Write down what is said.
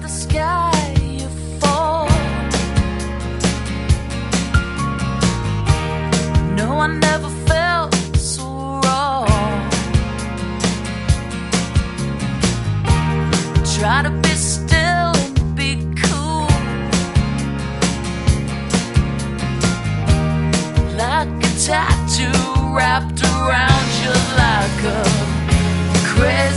the sky you fall. No, I never felt so wrong. Try to be still and be cool, like a tattoo wrapped around you like a crazy